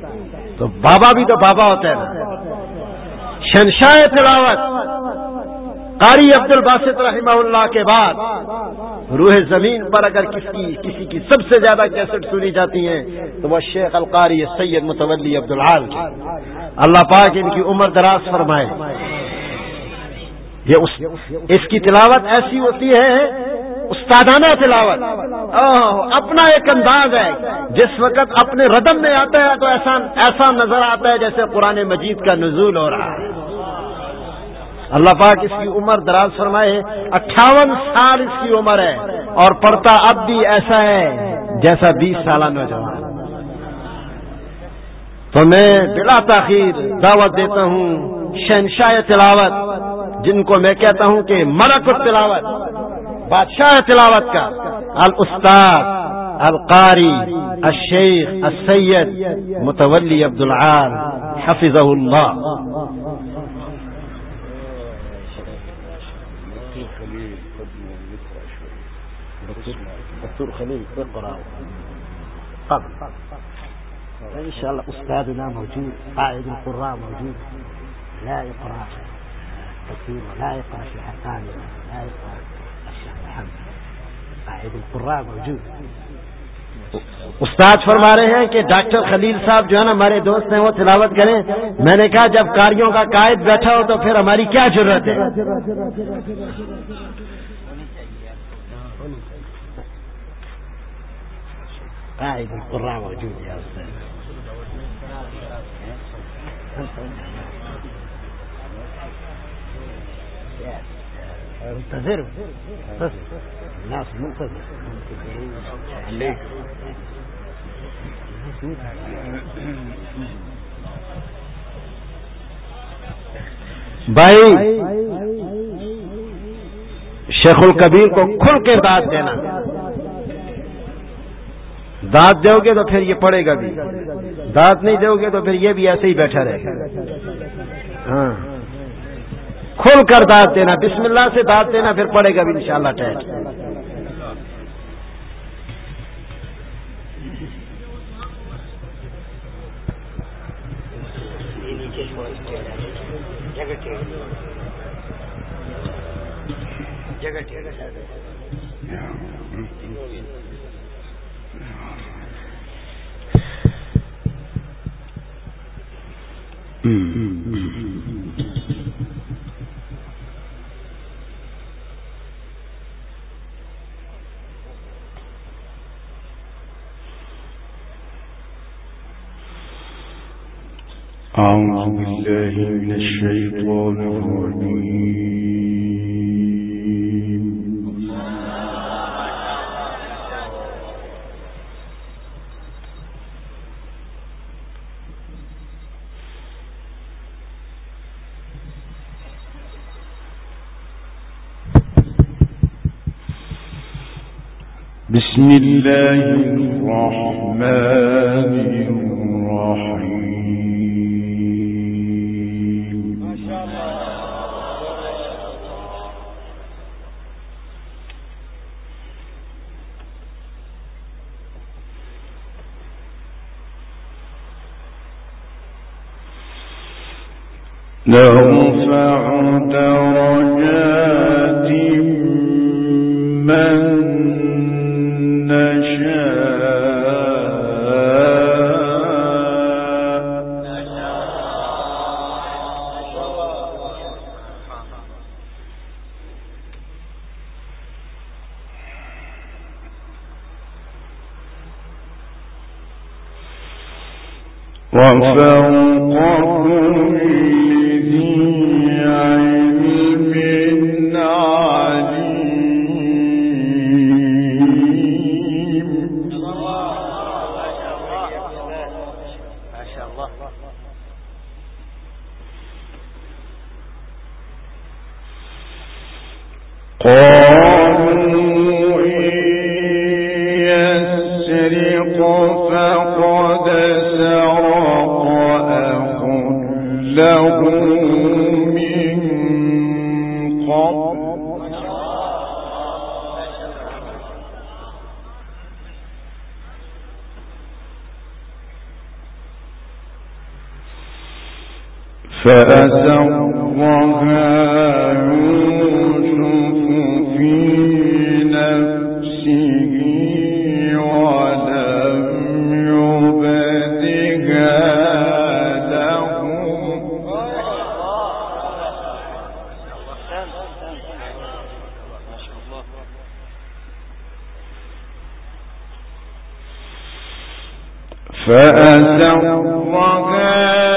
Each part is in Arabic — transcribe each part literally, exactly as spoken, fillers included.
تو بابا بھی تو بابا ہوتا ہے نا. شہنشاہ تلاوت قاری عبد الباسط رحمہ اللہ کے بعد روح زمین پر اگر کس کی کسی کی سب سے زیادہ کیسٹ سنی جاتی ہیں تو وہ شیخ القاری سید متولی عبد العال کی. اللہ پاک ان کی عمر دراز فرمائے. یہ اس, اس کی تلاوت ایسی ہوتی ہے استادانہ تلاوت. اپنا ایک انداز ہے جس وقت اپنے ردم میں آتا ہے تو ایسا ایسا نظر آتا ہے جیسے قرآن مجید کا نزول ہو رہا ہے. اللہ پاک اس کی عمر دراز فرمائے. اٹھاون سال اس کی عمر ہے اور پڑھتا اب بھی ایسا ہے جیسا بیس سالہ نوجوان. تو میں بلا تاخیر دعوت دیتا ہوں شہنشاہ تلاوت جن کو میں کہتا ہوں کہ ملک التلاوت بادشاہ تلاوت کا الاستاذ القاری الشیخ السید متولی عبد العال حفظہ اللہ. دكتور خليل اقرأ قبل ان شاء الله. استاذنا موجود قائد القراء موجود لا يقرأ كثير ولا يقرأ في حقاني لا يقرأ الشيخ محمد قائد القراء موجود. استاد فرما رہے ہیں کہ ڈاکٹر خلیل صاحب جو ہے نا ہمارے دوست ہیں وہ تلاوت کریں. میں نے کہا جب قاریوں کا قائد بیٹھا ہو تو پھر ہماری کیا ضرورت ہے. قائد القراء موجود يا أستاذ. انتظر الناس منتظر عليك بھائی. شیخ الکبیر کو کھل کے داد دینا. داد دو گے تو پھر یہ پڑے گا بھی, داد نہیں دو گے تو پھر یہ بھی ایسے ہی بیٹھا رہے گا. ہاں کھل کر داد دینا, بسم اللہ سے داد دینا, پھر پڑے گا بھی انشاءاللہ ٹائٹ. أعوذ بالله من الشيطان الرجيم. بسم الله الرحمن الرحيم. نرفع درجات من وفوق كل ذي علم عليم. قالوا إن يسرق فقد سرق أخ له من قبل فأسرها يوسف في نفسه ولم يبدها لهم فأسرها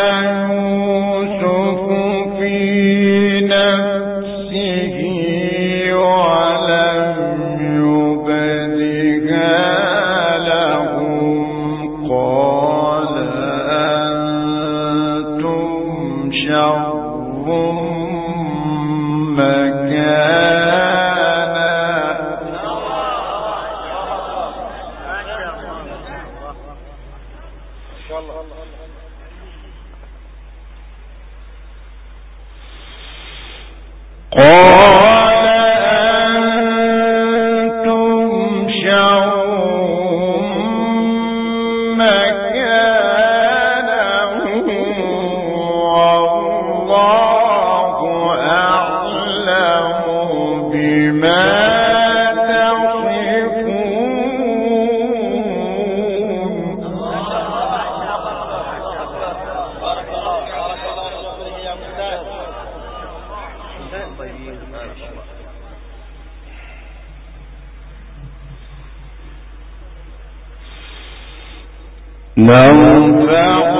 نرفع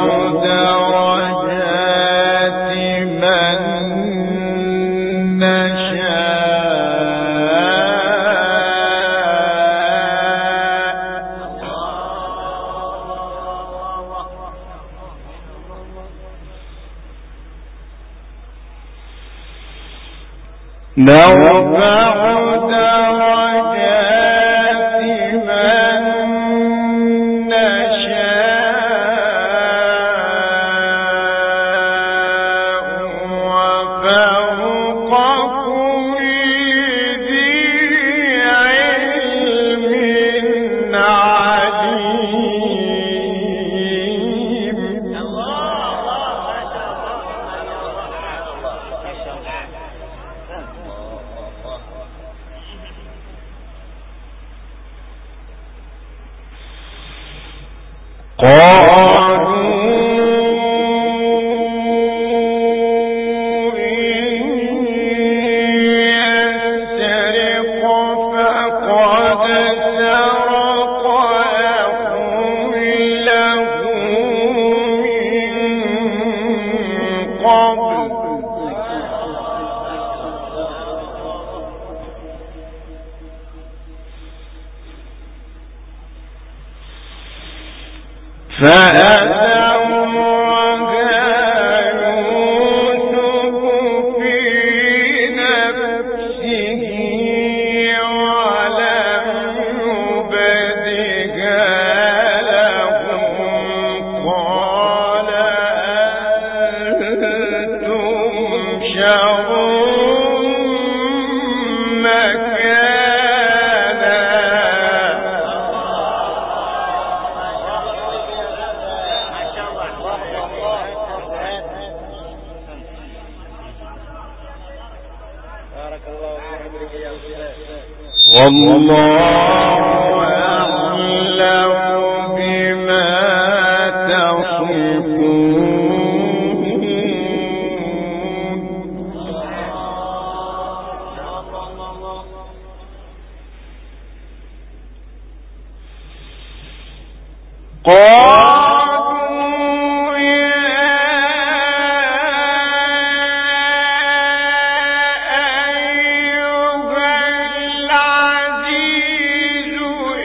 درجات من نشاء نرفع درجات من والله أعلم بما تصفون قالوا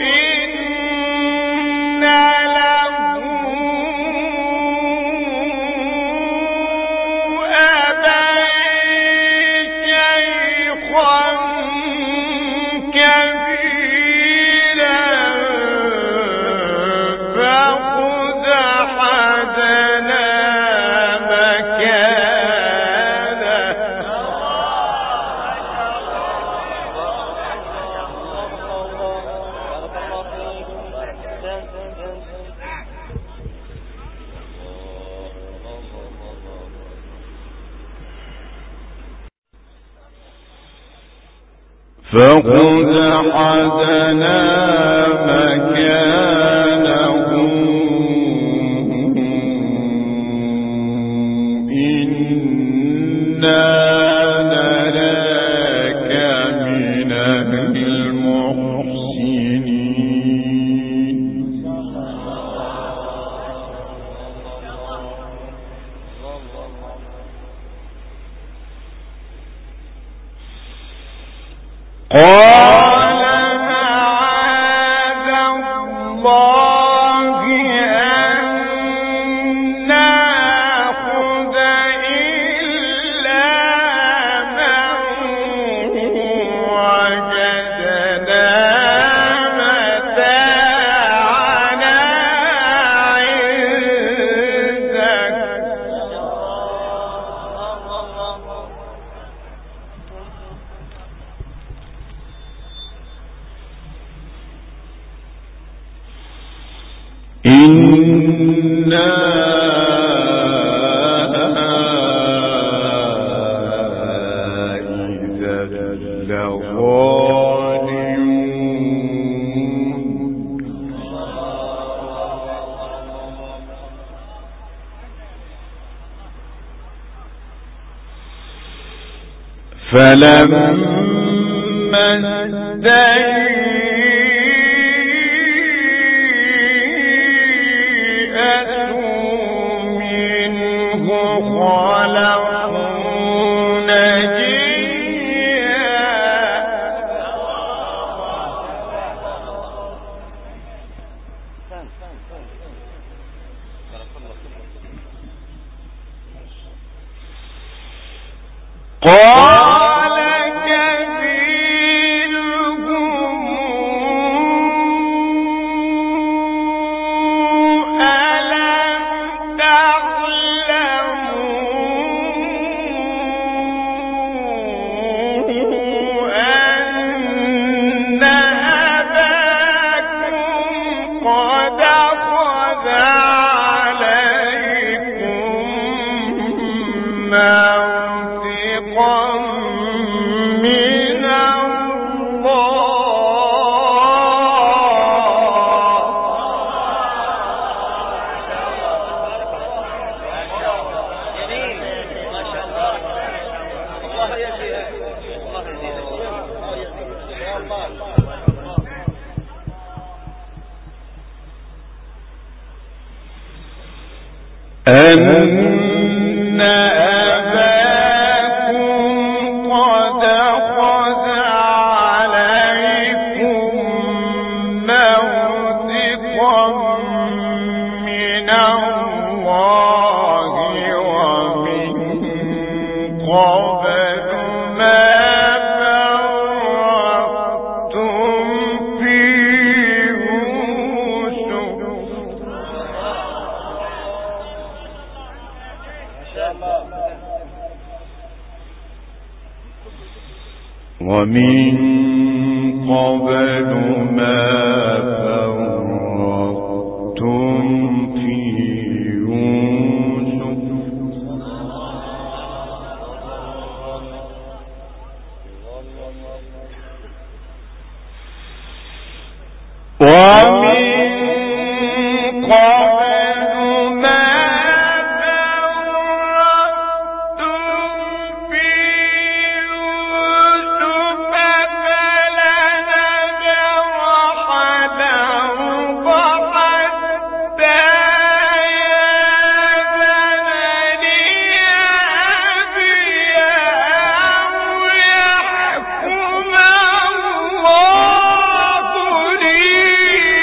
يا فاقتحمنا مكانه إنا نراك من المحسنين قال معاذ الله أن نأخذ إلا من وجدنا متاعنا عندك إنا إذا لظالمون فلما قال كبيرهم ألم تعلموا أن أباكم قد أخذ عليكم موثقا من أن أباكم قد أخذ عليكم موثقا من الله ومن قبل ما فرطتم في يوسف ومن قبل ما فرطتم في يوسف ومن قبل ما فرطتم في يوسف فلنبرح الأرض حتى يأذن لي أبي أو يحكم الله لي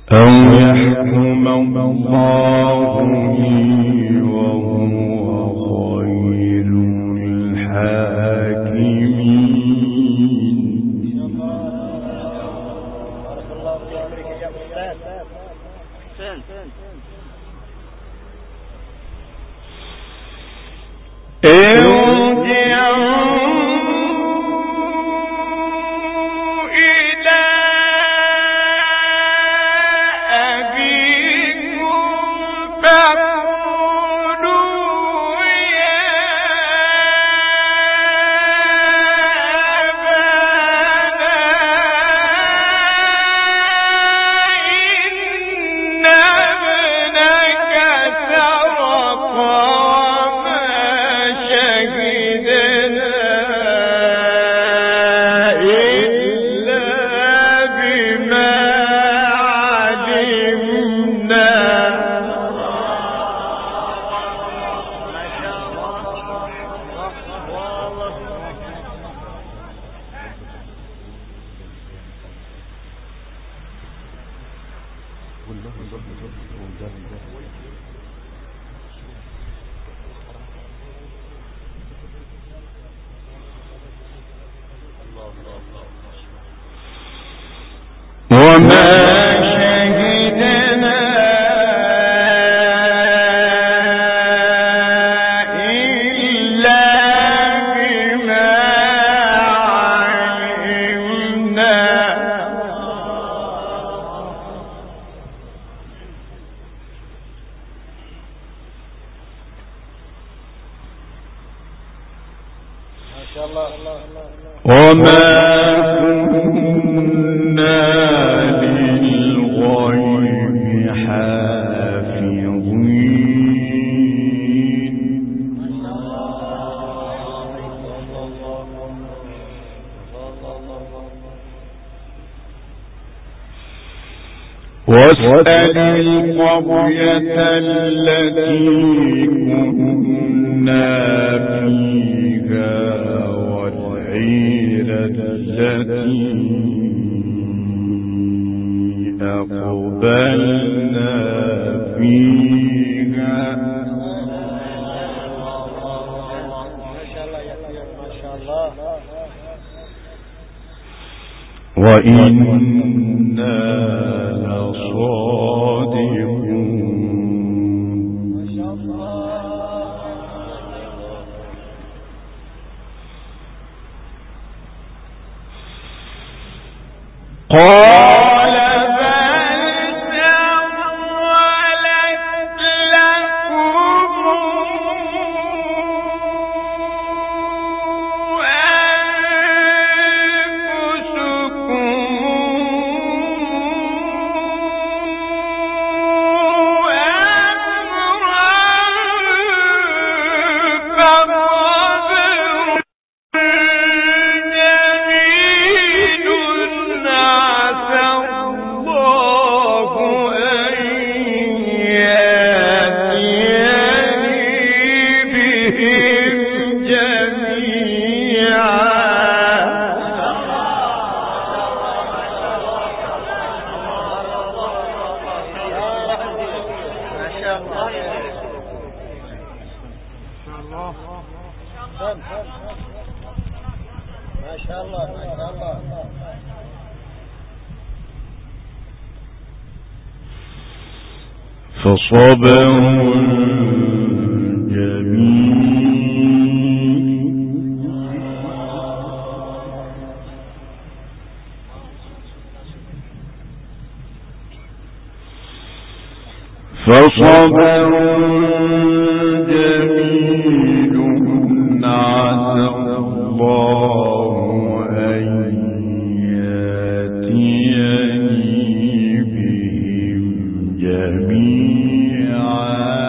أو يحكم الله لي وهو خير الحاكمين. وما شهدنا إلا بما علمنا. وما كنا للغيب حافظين. واسأل القرية التي كنا فيها والعير التي أقبلنا فيها وإنا لصادقون. قال فصبر جميل. فصبر جميل عسى الله أن يأتيني بهم جميعا.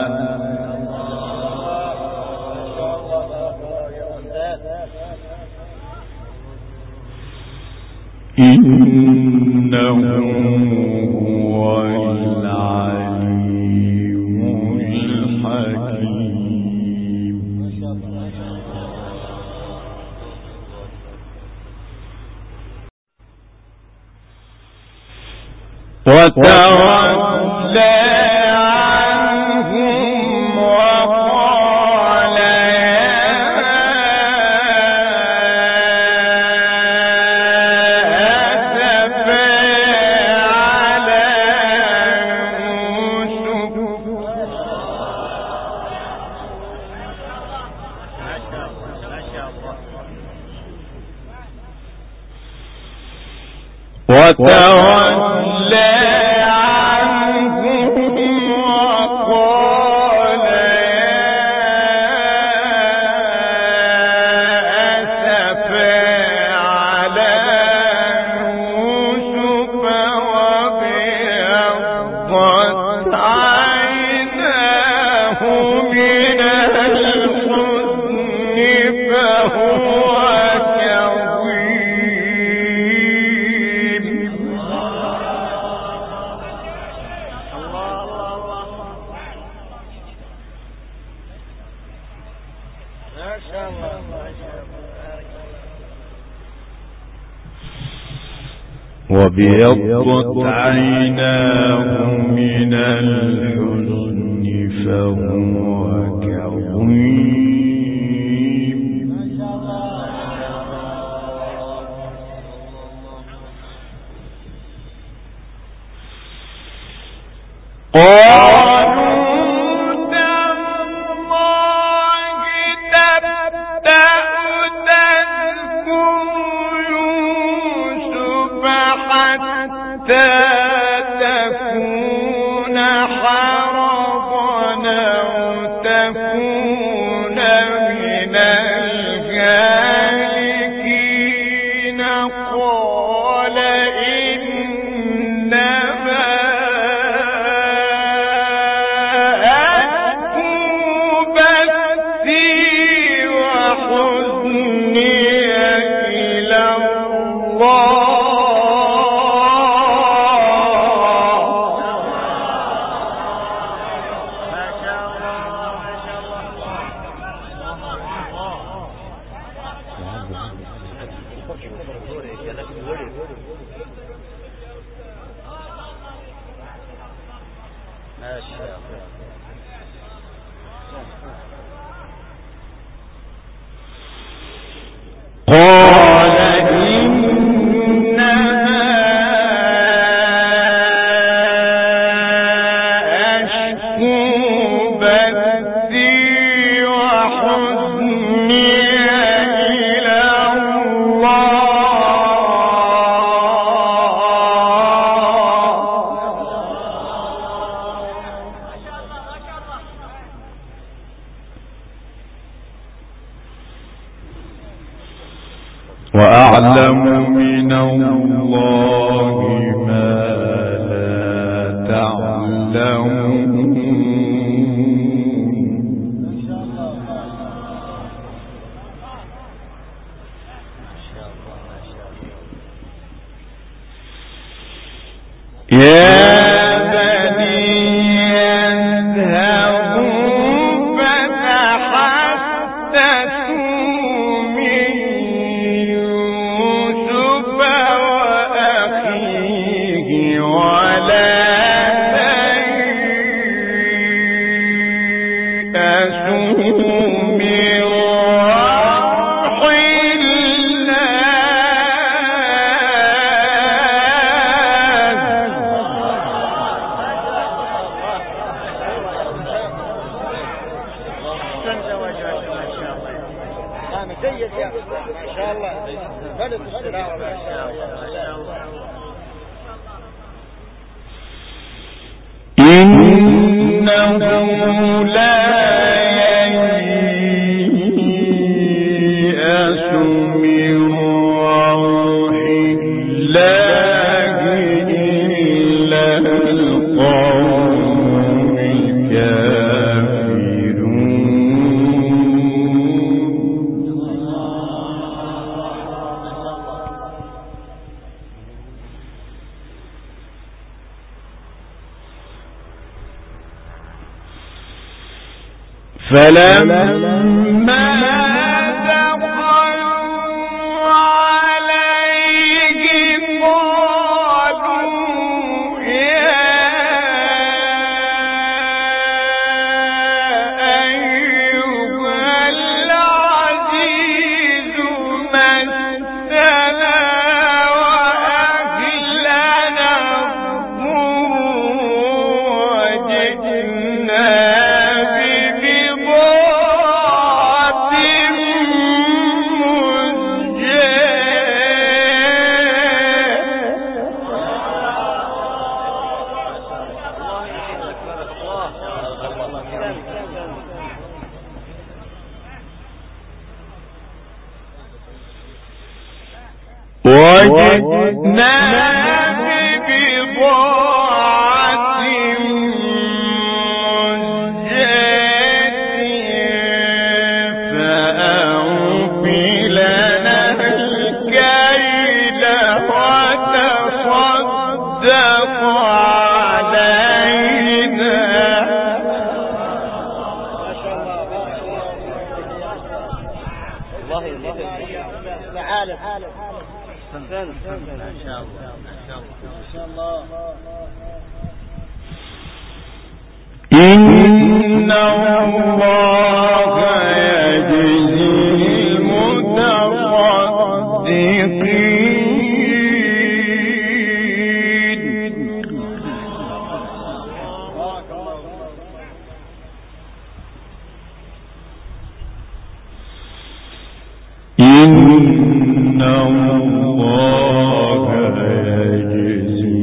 إنه هو العليم الحكيم. وتولى عنهم وقال أسفا على يوسف وتولى وابيضت عيناه من الحزن فهو كظيم تكون حرضا أو تكون من الهالكين قال إنما أشكو بثي وحزني إلى الله قال إنما أشكو بثي وحزني إلى الله وأعلم من الله ما لا تعلمون يا إنه لا ييأس من روح الله إلا القوم فلما دخلوا عليه قالوا وجدنا ببضاعة مزجاة فأوف لنا الكيل وتصدق علينا. الله يزيدك تعالى ما شاء الله ما شاء الله ما شاء الله. إن الله يجزي المتصدقين. إن الله يجزي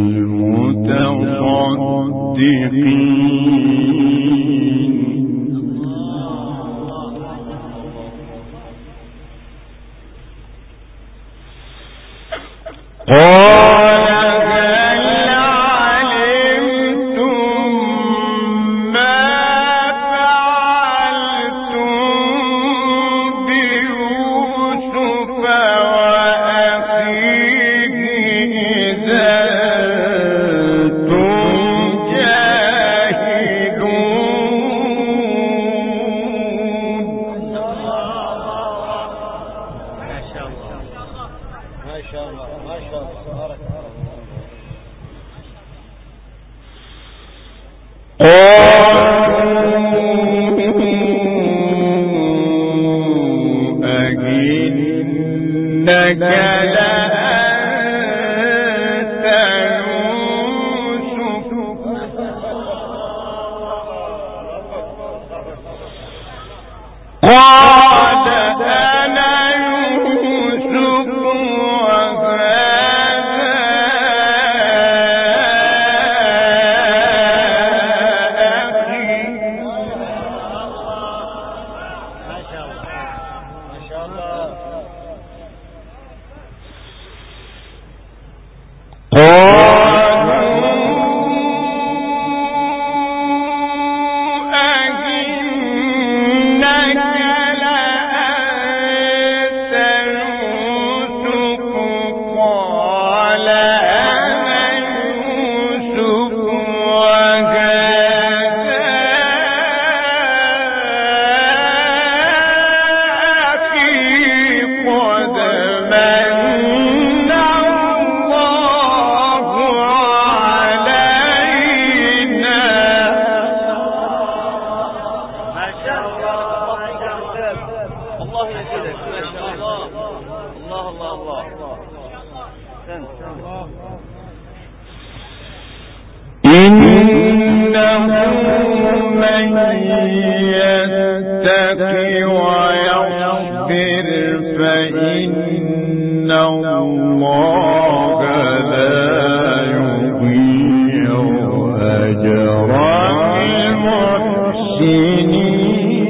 المتصدقين. قال هل علمتم ما فعلتم بيوسف وأخيه إذا أنتم جاهلون. ما شاء الله ما شاء الله ما شاء الله بارك الله. أئنك لأنت يوسف قال أنا يوسف وهذا أخي. ما شاء الله ما شاء الله. الله يزيدك ما شاء الله. الله الله الله. إنه من يتقي ويصبر فإن الله لا يضيع أجر المحسنين.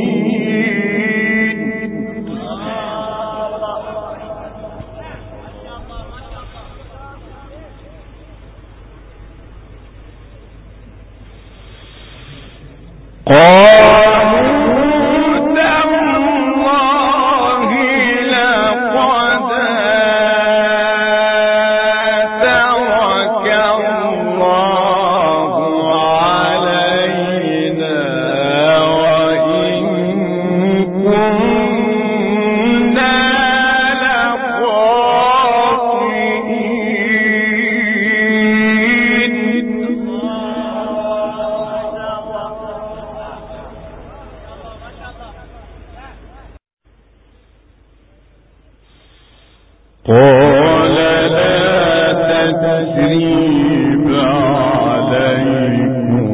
قال لا تثريب عليكم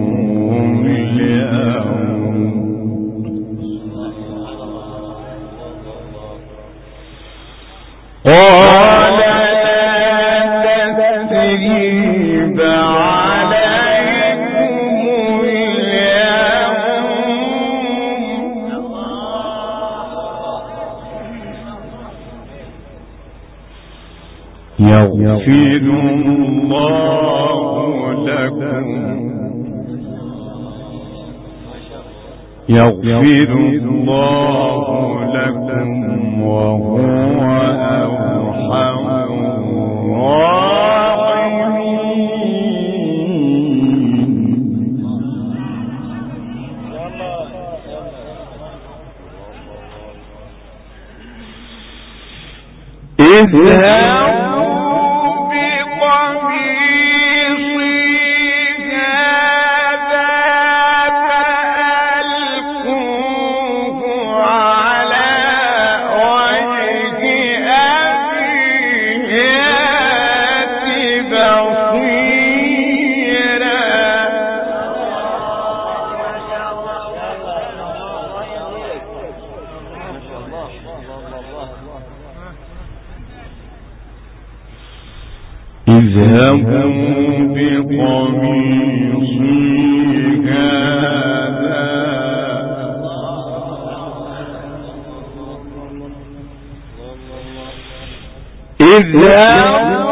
اليوم. قال لا تثريب عليكم اليوم يغفر الله لكم يغفر الله لكم وهو أرحم الراحمين. اذهبوا اذهبوا بقميصي هذا اذهبوا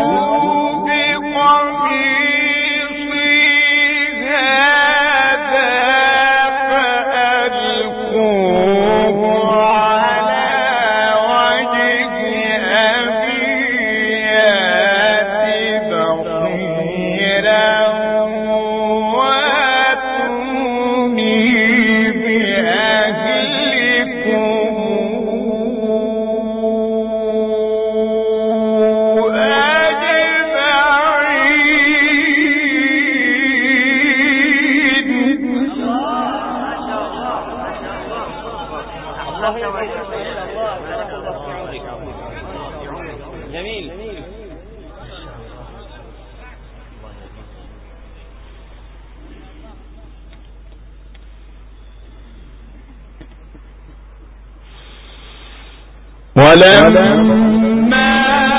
ولما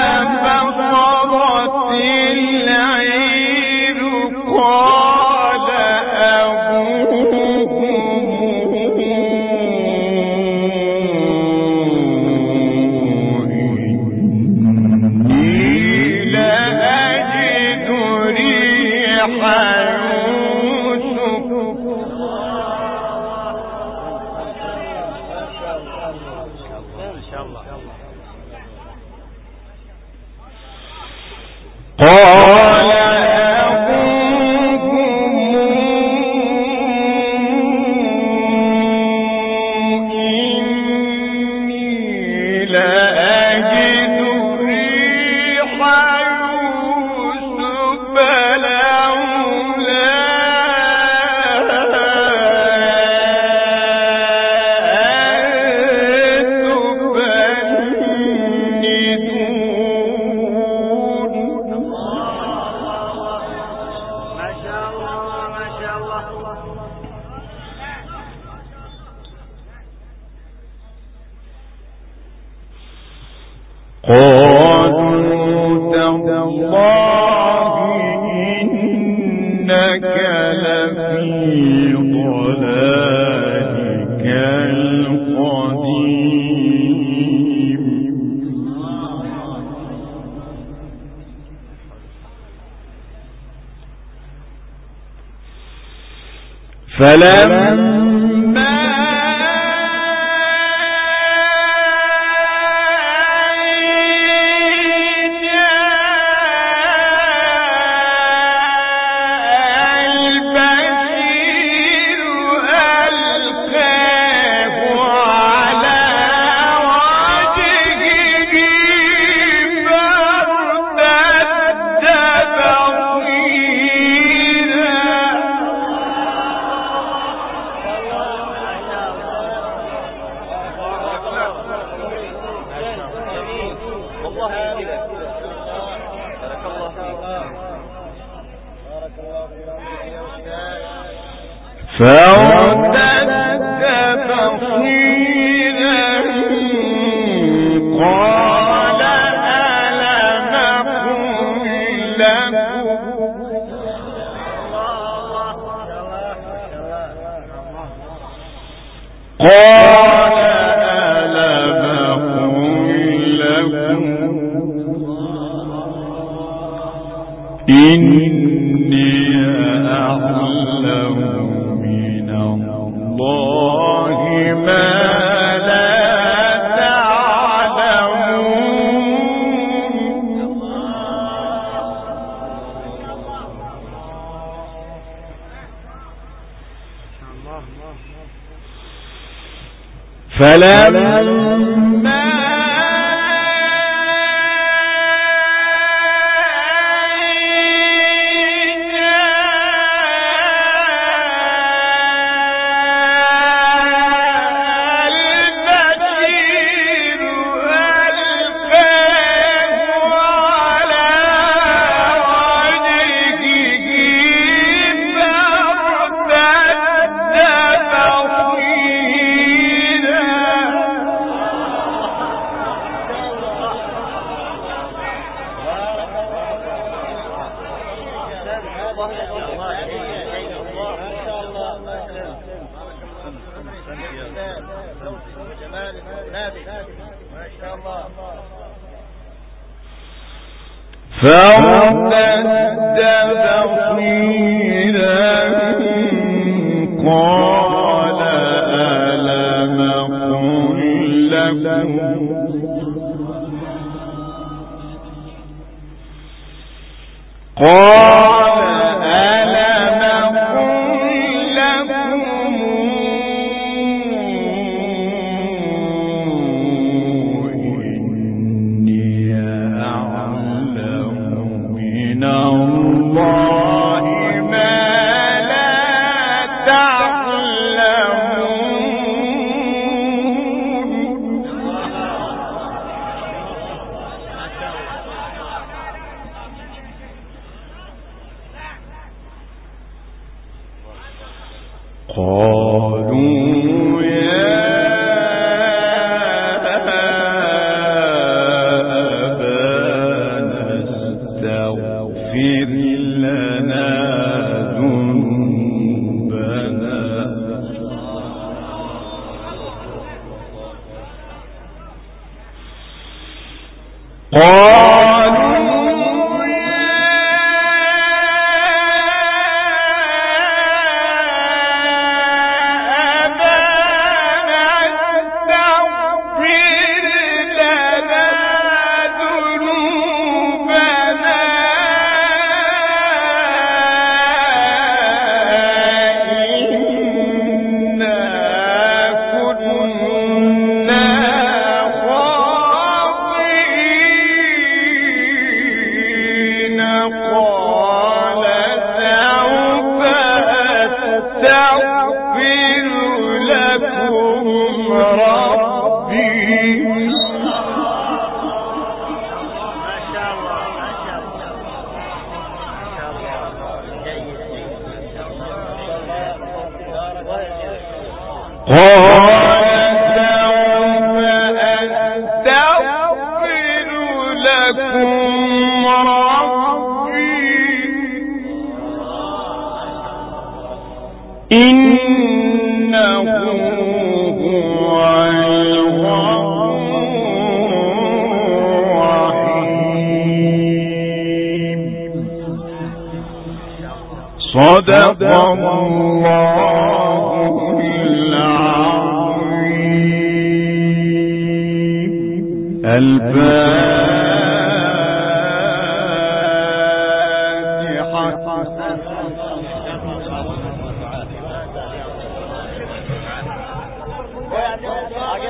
فصلت العير قال أبوهم إني لأجد ريح يوسف قال أبوهم إني لأجد ريح يوسف لولا قالوا تالله إنك لفي ضلالك القديم. فلما فارتد بصيرا قال ألم أقل لكم قال ألم أقل لكم إني أعلم من الله ما لا تعلمون. فلما فارتد بصيرا قال ألم قل لكم قال ألم قل لكم إني أعلم من الله ما لا تعلمون. قالوا يا أبانا استغفر لنا ذنوبنا قالوا صدق الله العظيم. الفاتحة.